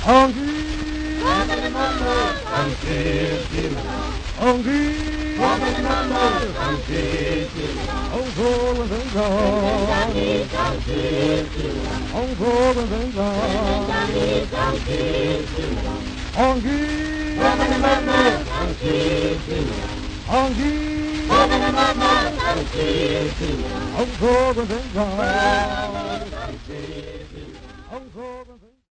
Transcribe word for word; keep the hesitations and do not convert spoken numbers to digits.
Hungry, Woman mama, hungry, woman mama, on cold and gone, on cold and gone, hungry, woman mama, hungry, woman mama, on cold and gone, on cold and